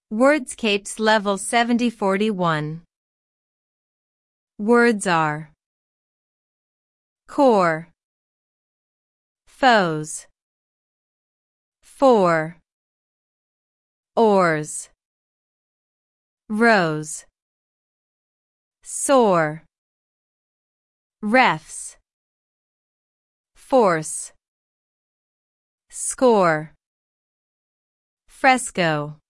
Wordscapes Level 7041. Words are core, foes, for, oars, rose, soar, refs, force, score, fresco.